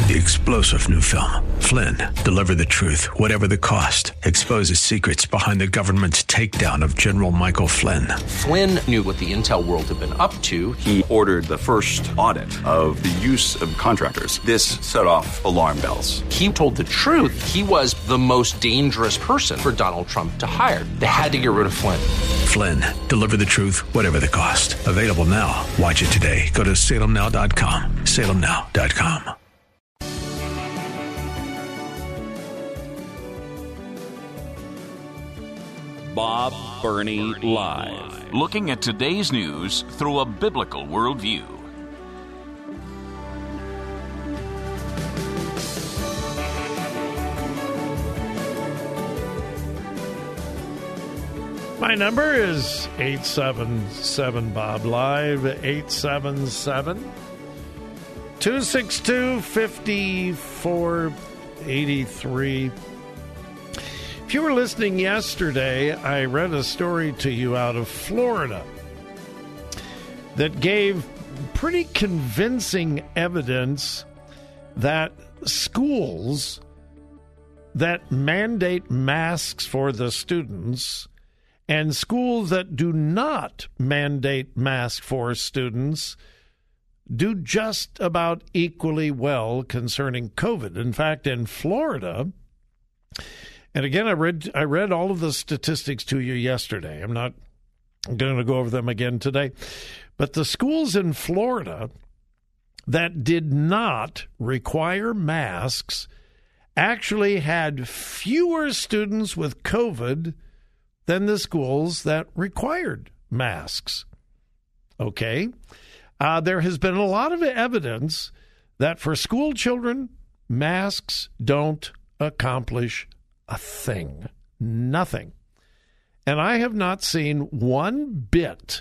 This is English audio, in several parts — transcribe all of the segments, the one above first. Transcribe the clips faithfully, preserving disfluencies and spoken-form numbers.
The explosive new film, Flynn, deliver the truth, whatever the cost, exposes secrets behind the government's takedown of General Michael Flynn. Flynn knew what the intel world had been up to. He ordered the first audit of the use of contractors. This set off alarm bells. He told the truth. He was the most dangerous person for Donald Trump to hire. They had to get rid of Flynn. Flynn, deliver the truth, whatever the cost. Available now. Watch it today. Go to salem now dot com. salem now dot com. Bob Burney Live. Looking at today's news through a biblical worldview. My number is eight seven seven Bob Live, eight seven seven, two six two, five four eight three. If you were listening yesterday, I read a story to you out of Florida that gave pretty convincing evidence that schools that mandate masks for the students and schools that do not mandate masks for students do just about equally well concerning COVID. In fact, in Florida, and again, I read I read all of the statistics to you yesterday. I'm not going to go over them again today. But the schools in Florida that did not require masks actually had fewer students with COVID than the schools that required masks. Okay? Uh, there has been a lot of evidence that for school children, masks don't accomplish a thing. Nothing. And I have not seen one bit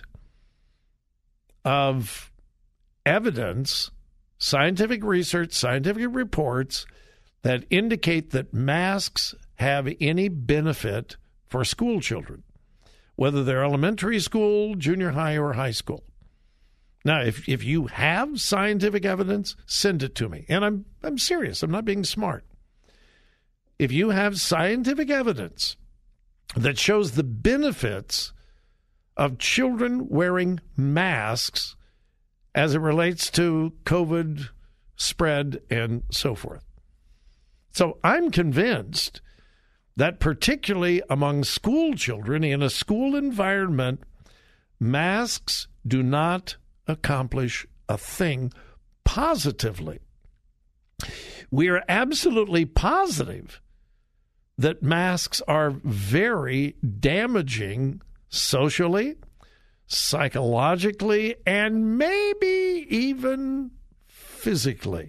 of evidence, scientific research, scientific reports that indicate that masks have any benefit for school children, whether they're elementary school, junior high, or high school. Now, if if you have scientific evidence, send it to me. And I'm I'm serious. I'm not being smart. If you have scientific evidence that shows the benefits of children wearing masks as it relates to COVID spread and so forth. So I'm convinced that particularly among school children in a school environment, masks do not accomplish a thing positively. We are absolutely positive that masks are very damaging socially, psychologically, and maybe even physically.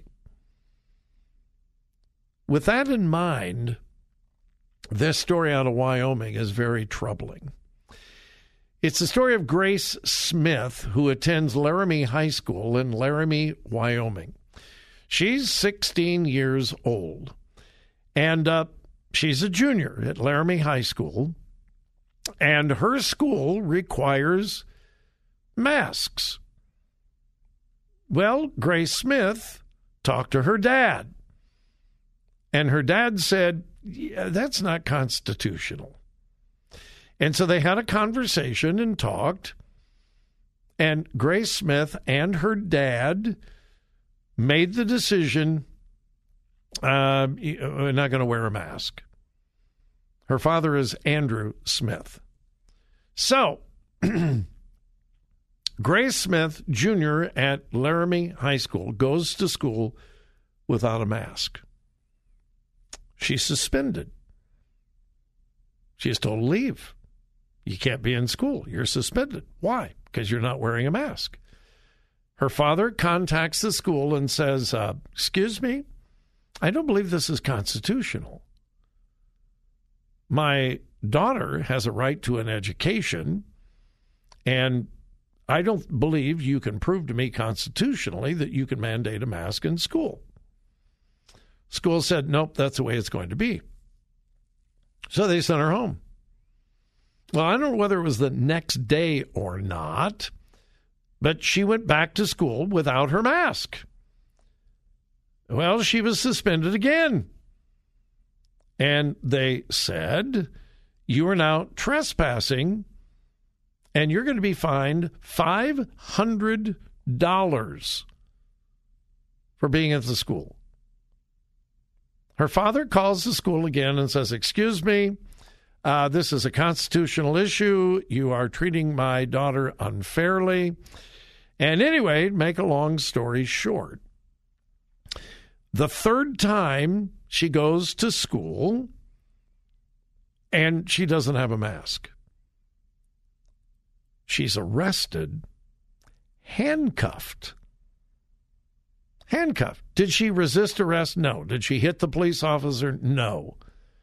With that in mind, this story out of Wyoming is very troubling. It's the story of Grace Smith, who attends Laramie High School in Laramie, Wyoming. She's sixteen years old, and uh, she's a junior at Laramie High School, and her school requires masks. Well, Grace Smith talked to her dad, and her dad said, yeah, that's not constitutional. And so they had a conversation and talked, and Grace Smith and her dad made the decision, uh, we're not going to wear a mask. Her father is Andrew Smith. So, Grace Smith, Junior at Laramie High School, goes to school without a mask. She's suspended. She's told to leave. You can't be in school. You're suspended. Why? Because you're not wearing a mask. Her father contacts the school and says, uh, excuse me, I don't believe this is constitutional. My daughter has a right to an education, and I don't believe you can prove to me constitutionally that you can mandate a mask in school. School said, nope, that's the way it's going to be. So they sent her home. Well, I don't know whether it was the next day or not, but she went back to school without her mask. Well, she was suspended again. And they said, you are now trespassing, and you're going to be fined five hundred dollars for being at the school. Her father calls the school again and says, excuse me, uh, this is a constitutional issue. You are treating my daughter unfairly. And anyway, make a long story short, the third time she goes to school and she doesn't have a mask. She's arrested, handcuffed. Handcuffed. Did she resist arrest? No. Did she hit the police officer? No.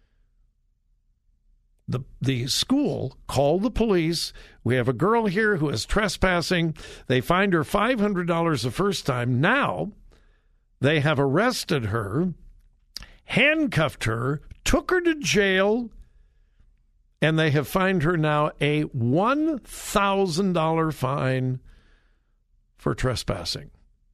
The the school called the police. We have a girl here who is trespassing. They fined her five hundred dollars the first time. Now they have arrested her, handcuffed her, took her to jail, and they have fined her now a one thousand dollars fine for trespassing.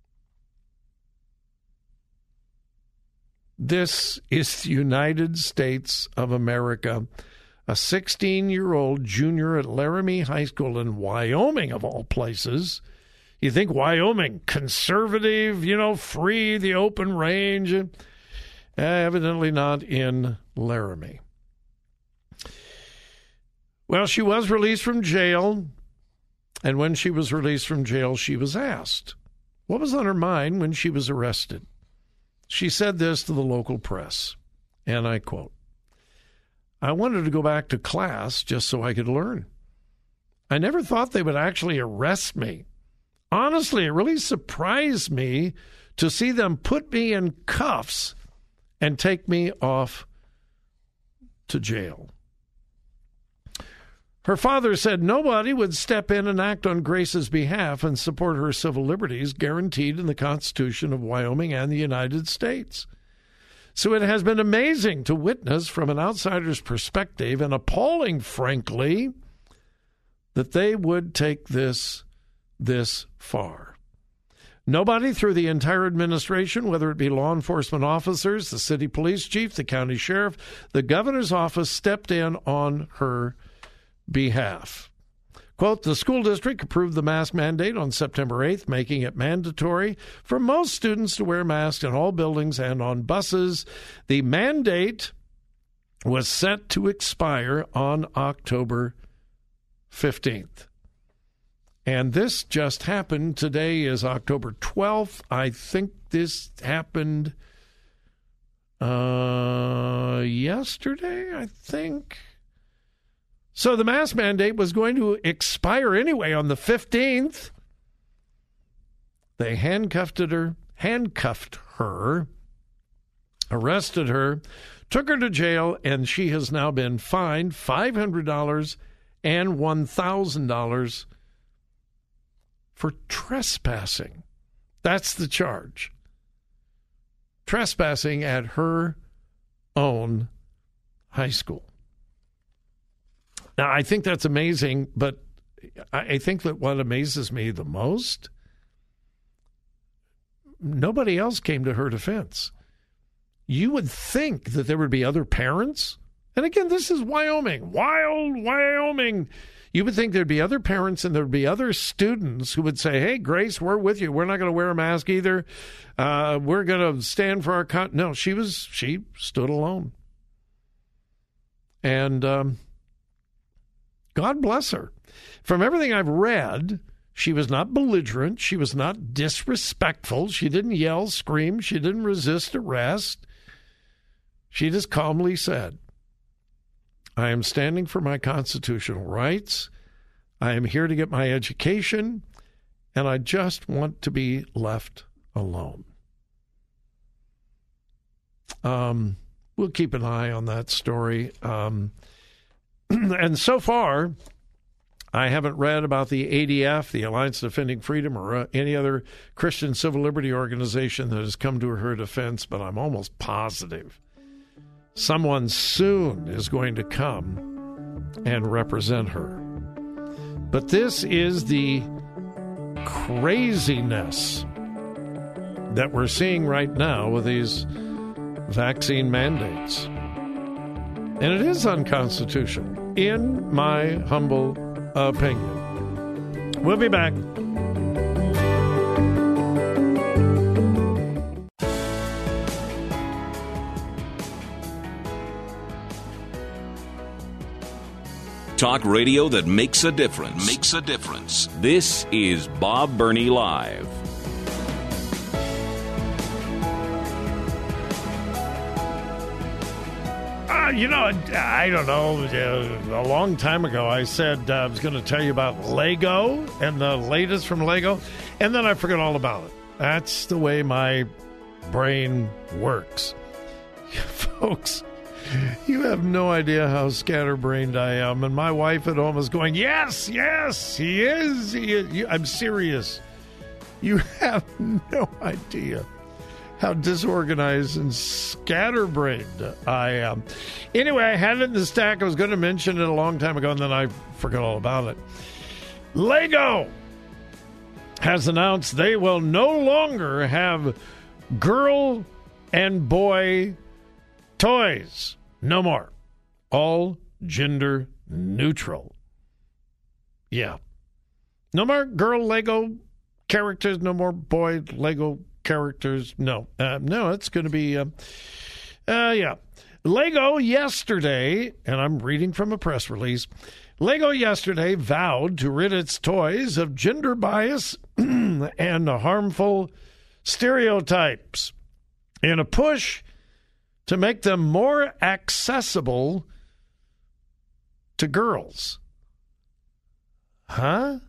This is the United States of America. A sixteen-year-old junior at Laramie High School in Wyoming, of all places. You think Wyoming, conservative, you know, free, the open range. Uh, evidently not in Laramie. Well, she was released from jail, and when she was released from jail, she was asked, what was on her mind when she was arrested? She said this to the local press, and I quote, I wanted to go back to class just so I could learn. I never thought they would actually arrest me. Honestly, it really surprised me to see them put me in cuffs and take me off to jail. Her father said nobody would step in and act on Grace's behalf and support her civil liberties guaranteed in the Constitution of Wyoming and the United States. So it has been amazing to witness from an outsider's perspective, and appalling, frankly, that they would take this this far. Nobody through the entire administration, whether it be law enforcement officers, the city police chief, the county sheriff, the governor's office, stepped in on her behalf. Quote, the school district approved the mask mandate on September eighth, making it mandatory for most students to wear masks in all buildings and on buses. The mandate was set to expire on October fifteenth. And this just happened. Today is October twelfth. I think this happened uh, yesterday, I think. So the mask mandate was going to expire anyway on the fifteenth. They handcuffed her, handcuffed her, arrested her, took her to jail, and she has now been fined five hundred dollars and one thousand dollars for trespassing. That's the charge. Trespassing at her own high school. Now, I think that's amazing, but I think that what amazes me the most, nobody else came to her defense. You would think that there would be other parents. And again, this is Wyoming, wild Wyoming. You would think there'd be other parents and there'd be other students who would say, hey, Grace, we're with you. We're not going to wear a mask either. Uh, we're going to stand for our... Con-. No, she was, she stood alone. And um, God bless her. From everything I've read, she was not belligerent. She was not disrespectful. She didn't yell, scream. She didn't resist arrest. She just calmly said, I am standing for my constitutional rights. I am here to get my education, and I just want to be left alone. Um, we'll keep an eye on that story. Um, and so far, I haven't read about the A D F, the Alliance Defending Freedom, or uh, any other Christian civil liberty organization that has come to her defense, but I'm almost positive someone soon is going to come and represent her. But this is the craziness that we're seeing right now with these vaccine mandates. And it is unconstitutional, in my humble opinion. We'll be back. Talk radio that makes a difference. Makes a difference. This is Bob Burney Live. Uh, you know, I don't know. Uh, a long time ago, I said uh, I was going to tell you about Lego and the latest from Lego, and then I forgot all about it. That's the way my brain works. Folks, you have no idea how scatterbrained I am. And my wife at home is going, yes, yes, he is. He is. I'm serious. You have no idea how disorganized and scatterbrained I am. Anyway, I had it in the stack. I was going to mention it a long time ago, and then I forgot all about it. Lego has announced they will no longer have girl and boy toys. No more. All gender neutral. Yeah. No more girl Lego characters. No more boy Lego characters. No. Uh, no, it's going to be... Uh, uh, yeah. Lego yesterday, and I'm reading from a press release, Lego yesterday vowed to rid its toys of gender bias and harmful stereotypes in a push to make them more accessible to girls. Huh?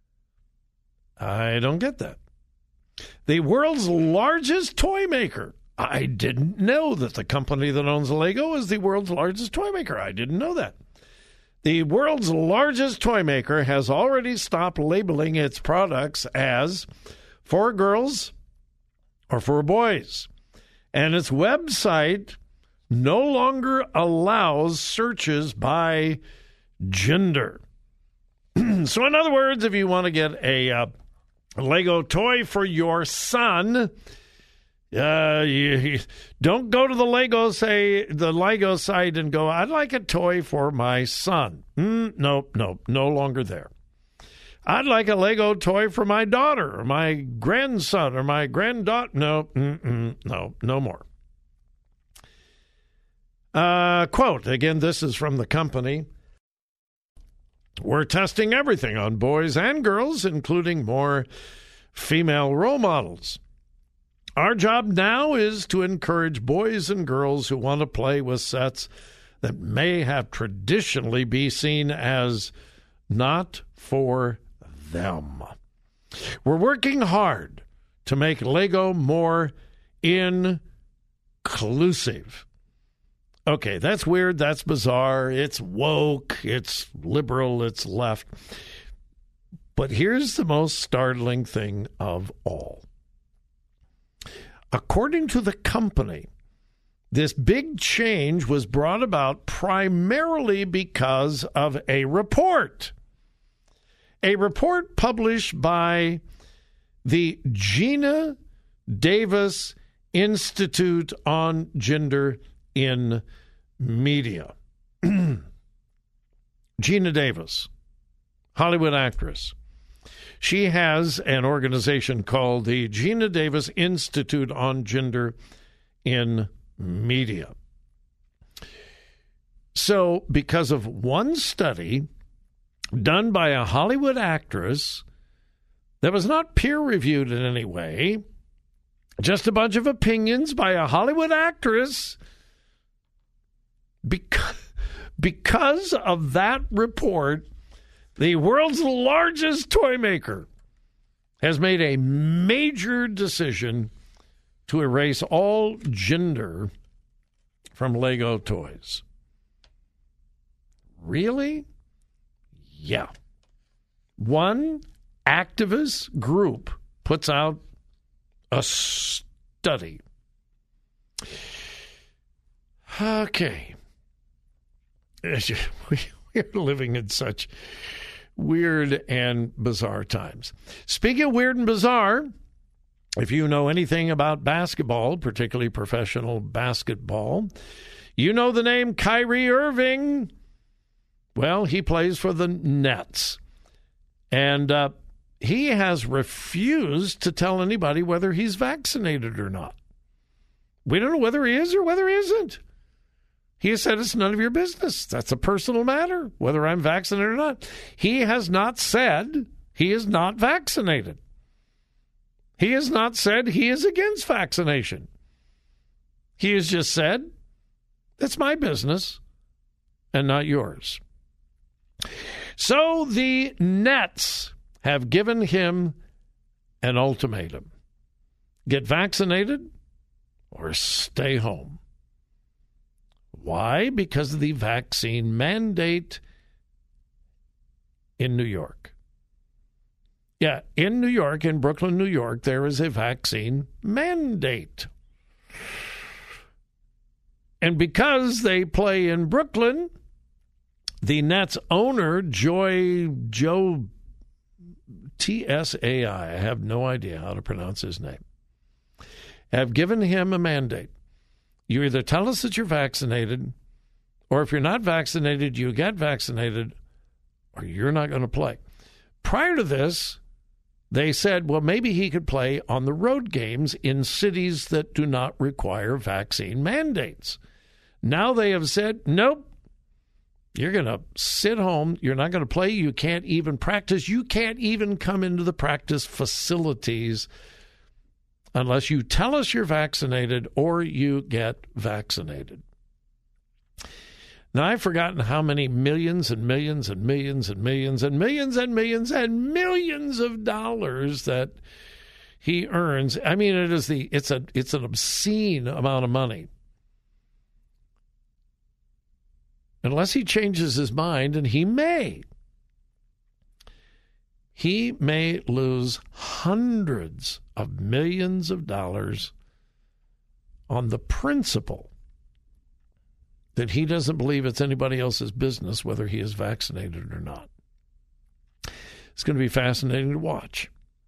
I don't get that. The world's largest toy maker. I didn't know that the company that owns Lego is the world's largest toy maker. I didn't know that. The world's largest toy maker has already stopped labeling its products as for girls or for boys. And its website no longer allows searches by gender. So in other words, if you want to get a uh, Lego toy for your son, uh, you, you don't go to the Lego say the Lego site and go, I'd like a toy for my son. Mm, nope, nope, no longer there. I'd like a Lego toy for my daughter or my grandson or my granddaughter. No, mm-mm, no, no more. Uh, quote, again, this is from the company. We're testing everything on boys and girls, including more female role models. Our job now is to encourage boys and girls who want to play with sets that may have traditionally been seen as not for them. We're working hard to make Lego more inclusive. Okay, that's weird, that's bizarre, it's woke, it's liberal, it's left. But here's the most startling thing of all. According to the company, this big change was brought about primarily because of a report. A report published by the Geena Davis Institute on Gender in Media. Geena Davis, Hollywood actress. She has an organization called the Geena Davis Institute on Gender in Media. So, because of one study done by a Hollywood actress that was not peer-reviewed in any way, just a bunch of opinions by a Hollywood actress, because, because of that report, the world's largest toy maker has made a major decision to erase all gender from Lego toys. Really? Yeah. One activist group puts out a study. Okay. We are living in such weird and bizarre times. Speaking of weird and bizarre, If you know anything about basketball, particularly professional basketball, you know the name Kyrie Irving. Well, he plays for the Nets. And uh, he has refused to tell anybody whether he's vaccinated or not. We don't know whether he is or whether he isn't. He has said it's none of your business. That's a personal matter, whether I'm vaccinated or not. He has not said he is not vaccinated. He has not said he is against vaccination. He has just said, it's my business and not yours. So the Nets have given him an ultimatum. Get vaccinated or stay home. Why? Because of the vaccine mandate in New York. Yeah, in New York, in Brooklyn, New York, there is a vaccine mandate. And because they play in Brooklyn, the Nets owner, Joy, Joe T S A I, I have no idea how to pronounce his name, have given him a mandate. You either tell us that you're vaccinated, or if you're not vaccinated, you get vaccinated, or you're not going to play. Prior to this, they said, well, maybe he could play on the road games in cities that do not require vaccine mandates. Now they have said, nope, you're going to sit home. You're not going to play. You can't even practice. You can't even come into the practice facilities unless you tell us you're vaccinated or you get vaccinated. Now, I've forgotten how many millions and millions and millions and millions and millions and millions and millions of dollars that he earns. I mean, it is the it's a it's an obscene amount of money. Unless he changes his mind, and he may. He may lose hundreds of millions of dollars on the principle that he doesn't believe it's anybody else's business whether he is vaccinated or not. It's going to be fascinating to watch.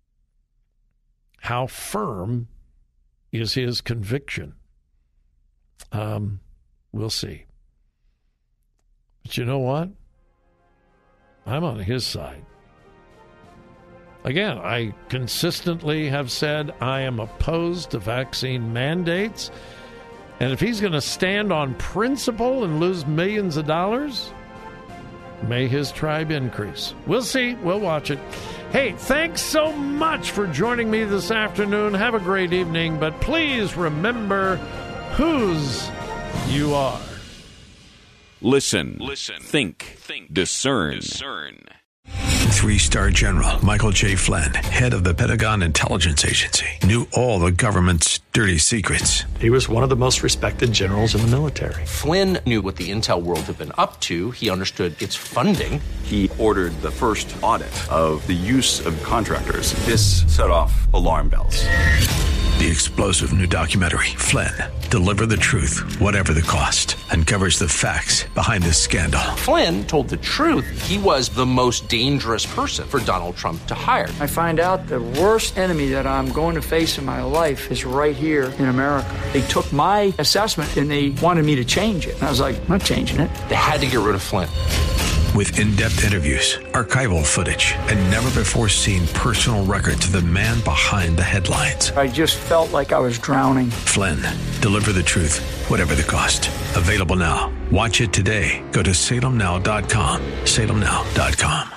How firm is his conviction? Um, we'll see. But you know what? I'm on his side. Again, I consistently have said I am opposed to vaccine mandates. And if he's going to stand on principle and lose millions of dollars, may his tribe increase. We'll see. We'll watch it. Hey, thanks so much for joining me this afternoon. Have a great evening. But please remember whose you are. Listen, Listen. Think. Think. Discern. Discern. Three-star General Michael J. Flynn, head of the Pentagon Intelligence Agency, knew all the government's dirty secrets. He was one of the most respected generals in the military. Flynn knew what the intel world had been up to. He understood its funding. He ordered the first audit of the use of contractors. This set off alarm bells. The explosive new documentary, Flynn, Deliver the Truth, Whatever the Cost, uncovers the facts behind this scandal. Flynn told the truth. He was the most dangerous person for Donald Trump to hire. I find out the worst enemy that I'm going to face in my life is right here in America. They took my assessment and they wanted me to change it. And I was like, I'm not changing it. They had to get rid of Flynn. With in-depth interviews, archival footage, and never-before-seen personal records of the man behind the headlines. I just felt like I was drowning. Flynn, Deliver the Truth, Whatever the Cost. Available now. Watch it today. Go to salem now dot com. salem now dot com.